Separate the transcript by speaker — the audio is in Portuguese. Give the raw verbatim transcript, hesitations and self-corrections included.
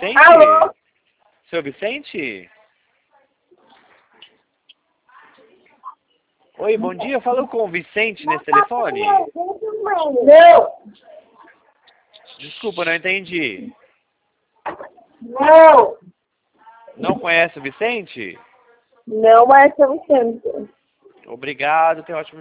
Speaker 1: Vicente?
Speaker 2: Alô?
Speaker 1: Seu Vicente? Oi, bom dia. Falou com o Vicente nesse telefone?
Speaker 2: Não.
Speaker 1: Desculpa, não entendi.
Speaker 2: Não.
Speaker 1: Não conhece o Vicente?
Speaker 2: Não é São Vicente.
Speaker 1: Obrigado, tenha um ótimo